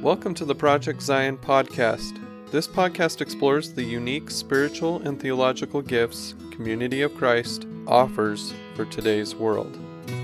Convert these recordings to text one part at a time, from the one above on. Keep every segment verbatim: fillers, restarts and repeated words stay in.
Welcome to the Project Zion podcast. This podcast explores the unique spiritual and theological gifts Community of Christ offers for today's world.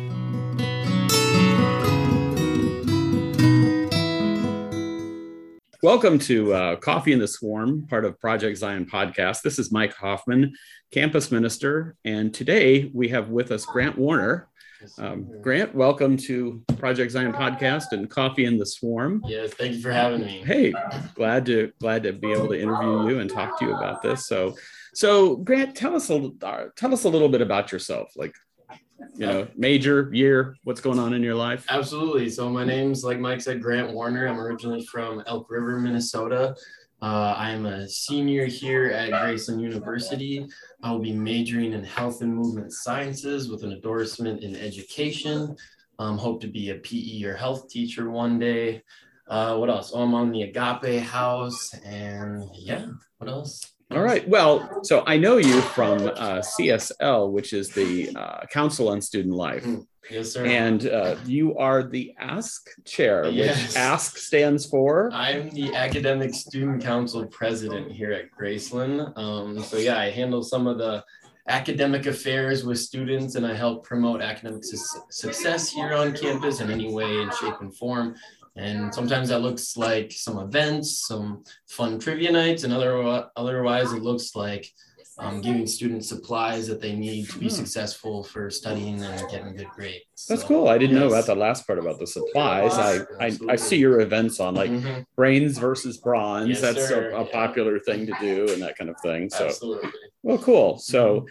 Welcome to uh, Coffee in the Swarm, part of Project Zion podcast. This is Mike Hoffman, campus minister, and today we have with us Grant Warner. Um, Grant, welcome to Project Zion podcast and Coffee in the Swarm. Yes, thank you for having me. Hey, glad to glad to be able to interview you and talk to you about this. So, so Grant, tell us a uh, tell us a little bit about yourself. Like, you know, major, year, what's going on in your life? Absolutely. So my name's, like Mike said, Grant Warner. I'm originally from Elk River, Minnesota. Uh, I am a senior here at Graceland University. I will be majoring in health and movement sciences with an endorsement in education. Um, hope to be a P E or health teacher one day. Uh, what else? Oh, I'm on the Agape House, and yeah, what else? All right. Well, so I know you from uh, C S L, which is the uh, Council on Student Life. Yes, sir. And uh, you are the ASK chair, Yes. which ASK stands for? I'm the Academic Student Council president here at Graceland. Um, so yeah, I handle some of the academic affairs with students, and I help promote academic su- success here on campus in any way and shape and form. And sometimes that looks like some events, some fun trivia nights, and other, otherwise it looks like um, giving students supplies that they need to be Hmm. successful for studying and getting good grades. That's So, cool. I didn't know yes. about the last part about the supplies. I, I, I Absolutely. see your events on like Mhm. brains versus bronze. Yes, That's sir. a, a Yeah. popular thing to do and that kind of thing. So, Absolutely. well, cool. So,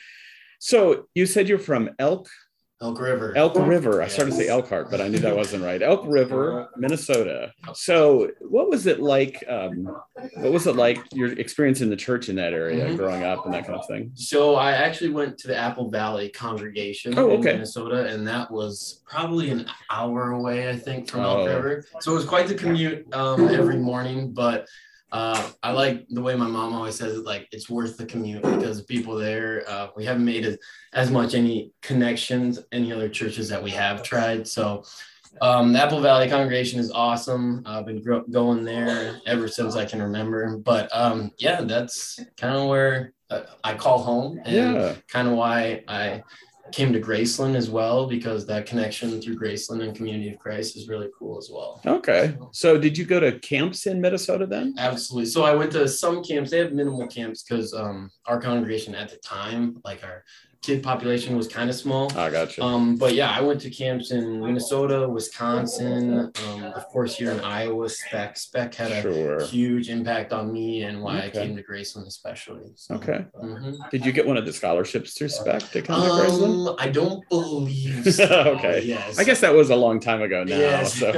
so you said you're from Elk, Elk River. Elk River. I started to say Yes. Elkhart, but I knew that wasn't right. Elk River, Minnesota. So what was it like? Um, what was it like your experience in the church in that area, Mhm. growing up and that kind of thing? So I actually went to the Apple Valley congregation Oh, in okay. Minnesota, and that was probably an hour away, I think, from Elk Oh. River. So it was quite the commute um, every morning, but uh, I like the way my mom always says it, like it's worth the commute because the people there, uh, we haven't made as, as much any connections, any other churches that we have tried. So um, the Apple Valley congregation is awesome. I've been gro- going there ever since I can remember. But um, yeah, that's kind of where uh, I call home, and Yeah. kind of why I came to Graceland as well, because that connection through Graceland and Community of Christ is really cool as well. Okay. So did you go to camps in Minnesota then? Absolutely. So I went to some camps. They have minimal camps because um, our congregation at the time, like our kid population, was kind of small. I gotcha. Um, but yeah, I went to camps in Minnesota, Wisconsin, um, of course here in Iowa. Spec Spec had a Sure. huge impact on me and why I Okay. came to Graceland especially. So, Okay. mhm. Did you get one of the scholarships through Spec to come to Graceland? Um, I don't believe so. Okay. Yes. I guess that was a long time ago now. Yes. So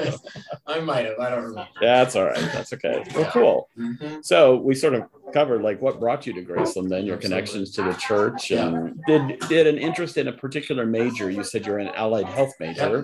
I might have. I don't remember. yeah, that's all right. That's okay. Well, cool. Mhm. So we sort of covered like what brought you to Graceland, then your Absolutely. connections to the church, Yeah. and did did an interest in a particular major. You said you're an allied health major,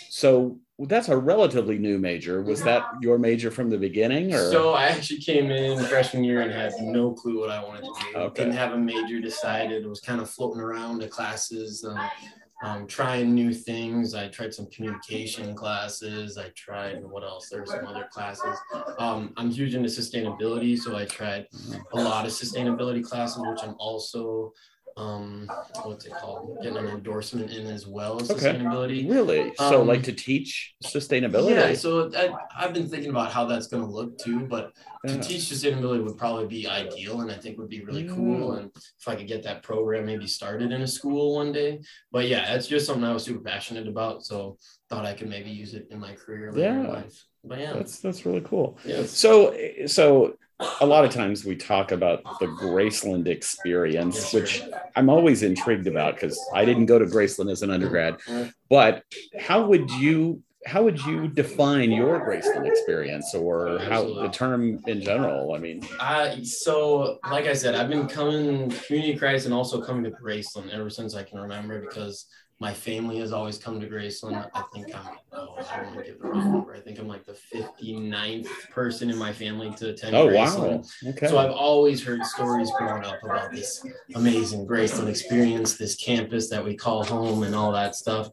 so that's a relatively new major. Was that your major from the beginning, or So I actually came in freshman year and had no clue what I wanted to do. Okay. Didn't have a major decided. Was kind of floating around the classes, um, um, trying new things. I tried some communication classes. I tried what else? There were some other classes. Um, I'm huge into sustainability, so I tried a lot of sustainability classes, which I'm also um, what's it called? Getting an endorsement in as well as Okay. sustainability. really? So Um, like to teach sustainability? Yeah, so I, I've been thinking about how that's going to look too, but to Yeah. teach sustainability would probably be ideal, and I think would be really cool. And if I could get that program maybe started in a school one day, but yeah, that's just something I was super passionate about. So thought I could maybe use it in my career later in Yeah. life. But yeah, That's that's really cool. yes. So, so a lot of times we talk about the Graceland experience, Yes, which sir. I'm always intrigued about because I didn't go to Graceland as an undergrad. Mhm. But how would you how would you define your Graceland experience, or how Absolutely. the term in general? I mean, I so like I said, I've been coming to Community of Christ and also coming to Graceland ever since I can remember, because my family has always come to Graceland. I think I'm, oh, I don't want to give the wrong number. I think I'm like the fifty-ninth person in my family to attend Oh, Graceland. wow. Okay. So I've always heard stories growing up about this amazing Graceland experience, this campus that we call home and all that stuff.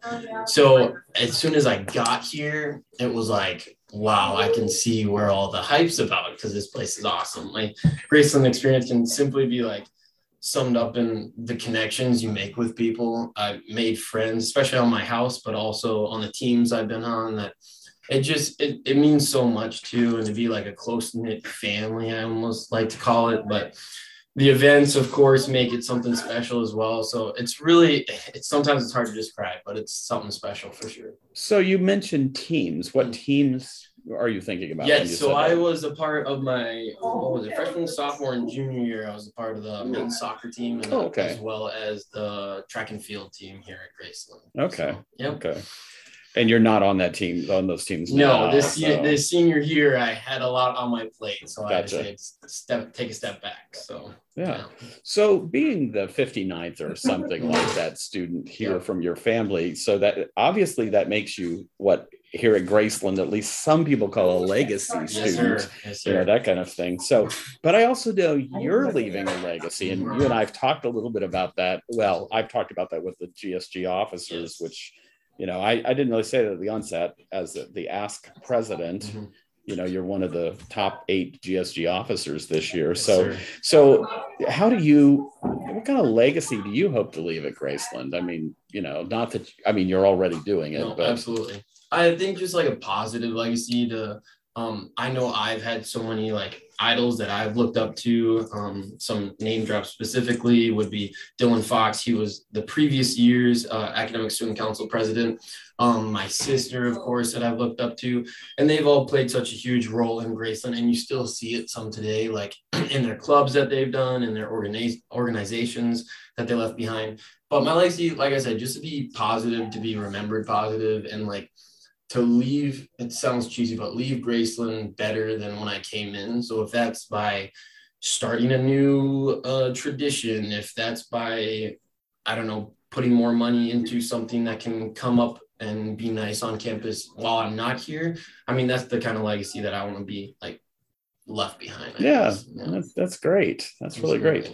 So as soon as I got here, it was like, wow, I can see where all the hype's about, because this place is awesome. Like, Graceland experience can simply be like summed up in the connections you make with people. I've made friends, especially on my house, but also on the teams I've been on, that it just, it, it means so much too. And to be like a close-knit family, I almost like to call it, but the events, of course, make it something special as well. So it's really, it's sometimes it's hard to describe, but it's something special for sure. So you mentioned teams. What teams are you thinking about? Yes, so I was a part of my, what was it, freshman, sophomore, and junior year. I was a part of the men's soccer team, and oh, okay. as well as the track and field team here at Graceland. Okay. So, yep. Okay. And you're not on that team, on those teams No, now, this so. year, this senior year, I had a lot on my plate, so Gotcha. I had to step, take a step back. So yeah. yeah. So being the fifty-ninth or something like that student here yeah. from your family, so that obviously that makes you what here at Graceland, at least some people call a legacy yes, student, sir. Yes, sir. you know, that kind of thing. So, but I also know you're leaving a legacy, and you and I've talked a little bit about that. Well, I've talked about that with the G S G officers, yes. which, you know, I, I didn't really say that at the onset as the, the ask president. Mm-hmm. You know, you're one of the top eight G S G officers this year. Yes, so, sir. so how do you, what kind of legacy do you hope to leave at Graceland? I mean, you know, not that, I mean, you're already doing it. No, but absolutely. I think just like a positive legacy to, um, I know I've had so many like idols that I've looked up to. Um, some name drops specifically would be Dylan Fox. He was the previous year's uh, Academic Student Council president. Um, my sister, of course, that I've looked up to, and they've all played such a huge role in Graceland, and you still see it some today, like in their clubs that they've done, in their organiz- organizations that they left behind. But my legacy, like I said, just to be positive, to be remembered positive, and like to leave, it sounds cheesy, but leave Graceland better than when I came in. So if that's by starting a new uh, tradition, if that's by, I don't know, putting more money into something that can come up and be nice on campus while I'm not here, I mean, that's the kind of legacy that I want to be like left behind. I yeah, yeah. That's, that's great. That's really great.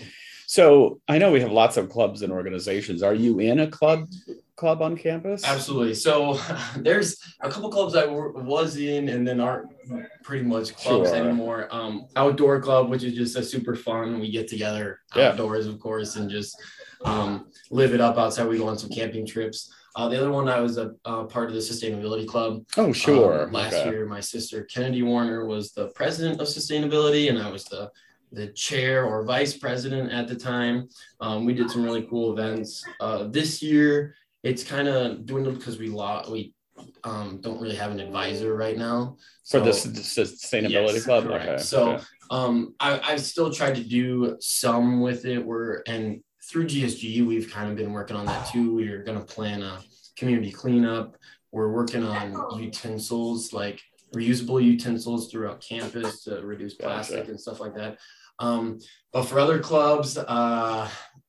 So I know we have lots of clubs and organizations. Are you in a club club on campus? Absolutely. So there's a couple clubs I w- was in and then aren't pretty much clubs sure. anymore. Um, outdoor club, which is just a super fun. We get together outdoors, yeah. of course, and just um, live it up outside. We go on some camping trips. Uh, the other one, I was a, a part of the Sustainability Club. Oh, sure. Um, last okay. year, my sister Kennedy Warner was the president of Sustainability, and I was the the chair or vice president at the time. Um, we did some really cool events. Uh, this year, it's kind of doing it because we law we um, don't really have an advisor right now. So, For the Sustainability yes, Club? Correct. Okay. So okay. Um, I, I've still tried to do some with it. We're, and through G S G, we've kind of been working on that too. We're going to plan a community cleanup. We're working on utensils, like reusable utensils throughout campus to reduce plastic gotcha. and stuff like that. Um, but for other clubs, uh,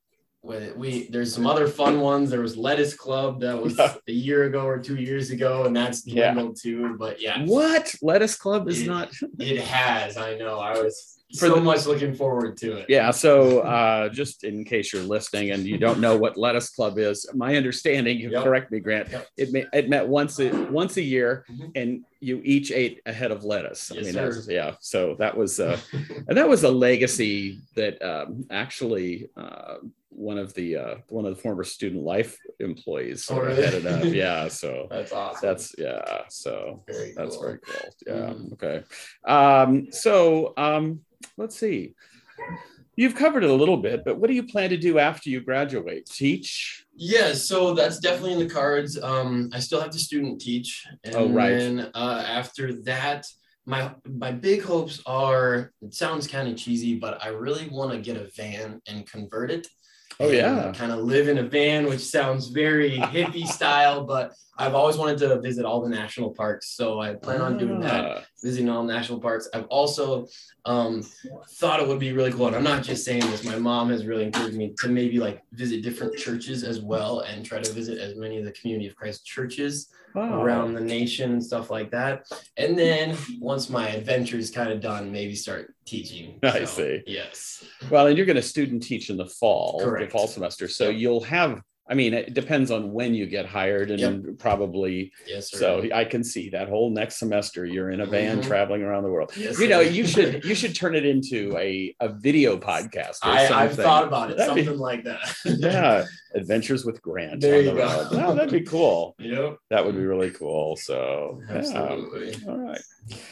we, we there's some other fun ones. There was Lettuce Club that was a year ago or two years ago, and that's dwindled yeah. too. But yeah, what Lettuce Club is it, not? It has. I know. I was for so the, much looking forward to it. Yeah. So uh, just in case you're listening and you don't know what Lettuce Club is, my understanding, you yep. correct me, Grant. Yep. It may, it met once a, once a year, mm-hmm. and you each ate a head of lettuce. Yes, I mean, sir. that's, yeah. So that was uh, and that was a legacy that um, actually. Uh, one of the uh one of the former Student Life employees sort oh, of really? headed up. Yeah, so that's awesome. That's yeah, so very that's cool. very cool. Yeah. Mm-hmm. Okay. Um, so um let's see. You've covered it a little bit, but what do you plan to do after you graduate? Teach? Yeah, so that's definitely in the cards. Um, I still have to student teach. And oh, right. then uh, after that, My my big hopes are, it sounds kind of cheesy, but I really want to get a van and convert it. Oh, yeah. Kind of live in a van, which sounds very hippie style, but I've always wanted to visit all the national parks. So I plan on doing that, visiting all national parks. I've also um, thought it would be really cool. And I'm not just saying this. My mom has really encouraged me to maybe like visit different churches as well and try to visit as many of the Community of Christ churches wow. around the nation and stuff like that. And then once my adventure is kind of done, maybe start teaching. I so, see. Yes. Well, and you're going to student teach in the fall, Correct. the fall semester. So yep. you'll have, I mean, it depends on when you get hired and yep. probably. Yes, sir. So I can see that whole next semester you're in a van mm-hmm. traveling around the world. Yes, you know, sir. you should you should turn it into a, a video podcast. Or I, something. I've thought about it, that'd something be, like that. Yeah, Adventures with Grant. There on you the go. road. No, that'd be cool. Yep. That would be really cool. So absolutely. Yeah. All right.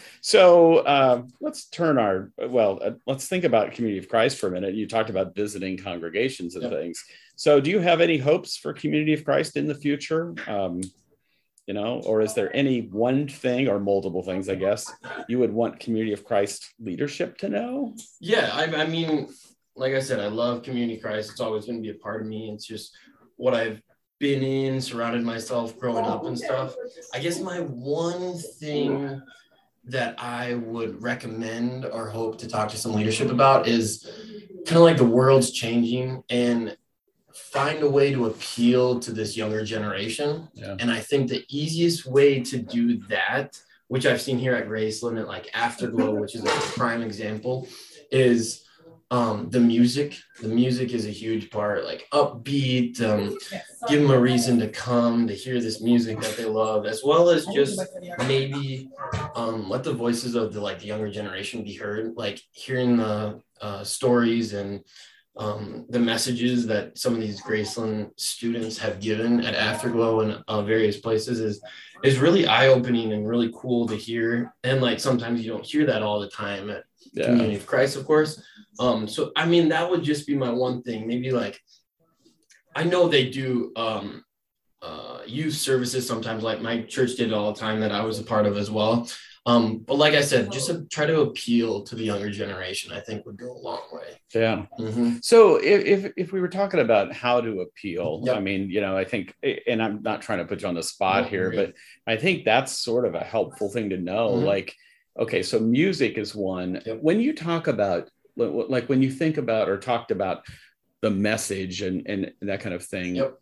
So um, let's turn our, well, uh, let's think about Community of Christ for a minute. You talked about visiting congregations and yep. things. So do you have any hopes for Community of Christ in the future? Um, you know, or is there any one thing or multiple things, I guess, you would want Community of Christ leadership to know? Yeah, I, I mean, like I said, I love Community of Christ. It's always going to be a part of me. It's just what I've been in, surrounded myself growing up and stuff. I guess my one thing that I would recommend or hope to talk to some leadership about is kind of like the world's changing and find a way to appeal to this younger generation. Yeah. And I think the easiest way to do that, which I've seen here at Graceland and like Afterglow, which is a prime example, is um, the music. The music is a huge part, like upbeat, um, give them a reason to come, to hear this music that they love, as well as just maybe um, let the voices of the like the younger generation be heard, like hearing the uh, stories and um, the messages that some of these Graceland students have given at Afterglow and uh, various places is is really eye-opening and really cool to hear. And like sometimes you don't hear that all the time at yeah. Community of Christ, of course. Um, so, I mean, that would just be my one thing. Maybe like, I know they do um, uh, youth services sometimes, like my church did it all the time that I was a part of as well. Um, but like I said, just to try to appeal to the younger generation, I think would go a long way. Yeah. Mm-hmm. So if, if if we were talking about how to appeal, yep. I mean, you know, I think, and I'm not trying to put you on the spot no, here, really. but I think that's sort of a helpful thing to know. Mm-hmm. Like, okay, so music is one. Yep. When you talk about, like when you think about or talked about the message and, and that kind of thing, yep.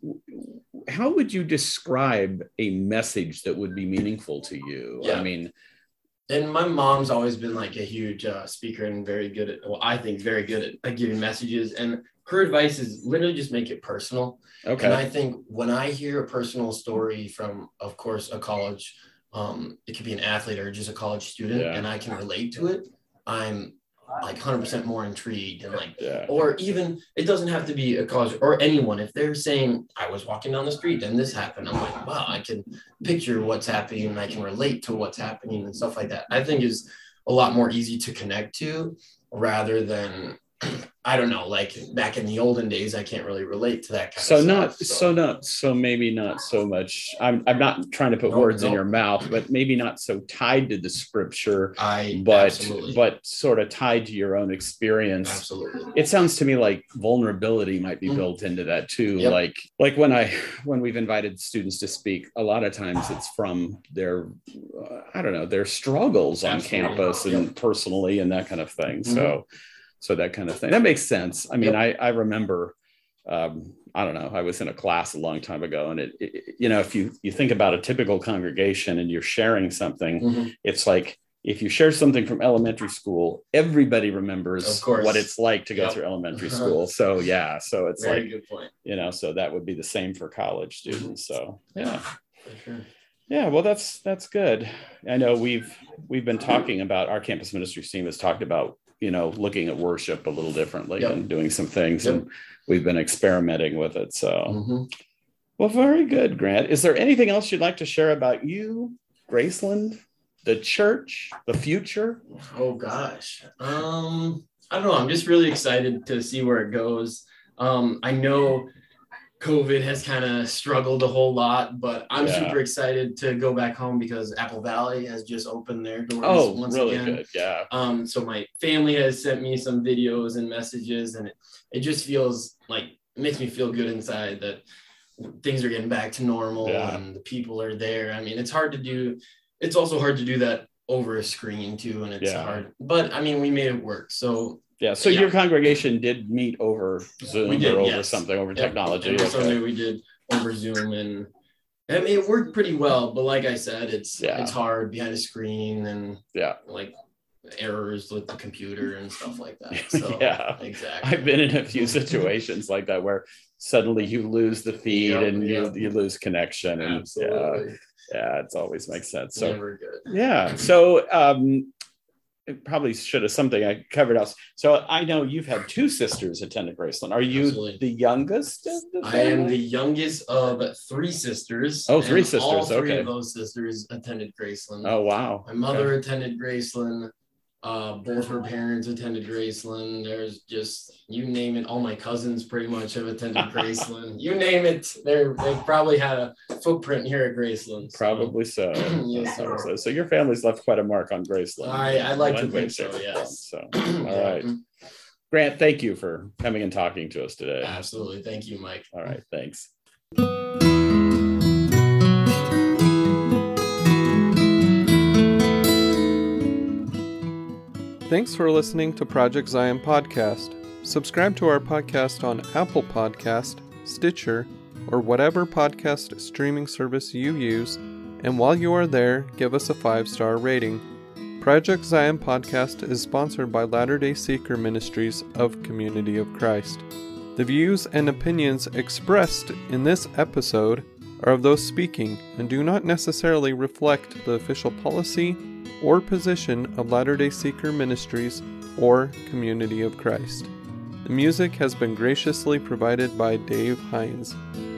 how would you describe a message that would be meaningful to you? Yeah. I mean, and my mom's always been like a huge uh, speaker and very good at, well, I think very good at, at giving messages. And her advice is literally just make it personal. Okay. And I think when I hear a personal story from, of course, a college, um, it could be an athlete or just a college student, yeah. and I can relate to it, I'm like one hundred percent more intrigued. And like, yeah. or even it doesn't have to be a college or anyone. If they're saying I was walking down the street and this happened, I'm like, wow, I can picture what's happening and I can relate to what's happening and stuff like that. I think is a lot more easy to connect to rather than, I don't know, like back in the olden days, I can't really relate to that kind so of not, stuff. So. so not, so maybe not so much, I'm I'm not trying to put no, words no. in your mouth, but maybe not so tied to the scripture, I but, absolutely. but sort of tied to your own experience. Absolutely. It sounds to me like vulnerability might be mm-hmm. built into that too. Yep. Like, like when I, when we've invited students to speak, a lot of times it's from their, uh, I don't know, their struggles on absolutely. campus and yep. personally and that kind of thing. Mm-hmm. So So that kind of thing. That makes sense. I mean, yep. I, I remember, um, I don't know, I was in a class a long time ago, and it, it you know, if you, you think about a typical congregation and you're sharing something, mm-hmm. it's like, if you share something from elementary school, everybody remembers what it's like to go yep. through elementary school. So yeah, so it's Very like, good point. you know, so that would be the same for college students. So yeah. For sure. Yeah, well, that's, that's good. I know we've, we've been talking about, our campus ministries team has talked about, you know, looking at worship a little differently yep. and doing some things. Yep. And we've been experimenting with it. So, mm-hmm. well, very good, Grant. Is there anything else you'd like to share about you, Graceland, the church, the future? Oh, gosh. Um, I don't know. I'm just really excited to see where it goes. Um, I know COVID has kind of struggled a whole lot, but I'm yeah. super excited to go back home because Apple Valley has just opened their doors oh, once really again. Good. Yeah. Um, so my family has sent me some videos and messages, and it, it just feels like it makes me feel good inside that things are getting back to normal yeah. and the people are there. I mean, it's hard to do. It's also hard to do that over a screen too. And it's yeah. hard, but I mean, we made it work. So yeah. So yeah. your congregation did meet over Zoom did, or over yes. something over yep. technology. Every okay. Sunday we did over Zoom, and I mean, it worked pretty well, but like I said, it's, yeah. it's hard behind a screen and yeah, like errors with the computer and stuff like that. So yeah, exactly. I've been in a few situations like that where suddenly you lose the feed yep, and yep. you you lose connection, and Absolutely. yeah, yeah, it's always makes sense. So never good. Yeah, so um, it probably should have something I covered else. So I know you've had two sisters attended Graceland. Are you Absolutely. the youngest of the I am the youngest of three sisters. Oh, three sisters. All three okay. of those sisters attended Graceland. Oh, wow. My mother okay. attended Graceland. Uh, both her parents attended Graceland. There's just, you name it. All my cousins pretty much have attended Graceland. You name it. They're, they probably had a footprint here at Graceland. So. Probably so. yes, sir. So, so your family's left quite a mark on Graceland. I, I'd like One to think way, so, yes. So, all right. Grant, thank you for coming and talking to us today. Absolutely. Thank you, Mike. All right. Thanks. Thanks for listening to Project Zion Podcast. Subscribe to our podcast on Apple Podcast, Stitcher, or whatever podcast streaming service you use, and while you are there, give us a five-star rating. Project Zion Podcast is sponsored by Latter-day Seeker Ministries of Community of Christ. The views and opinions expressed in this episode are of those speaking and do not necessarily reflect the official policy or position of Latter-day Seeker Ministries or Community of Christ. The music has been graciously provided by Dave Hines.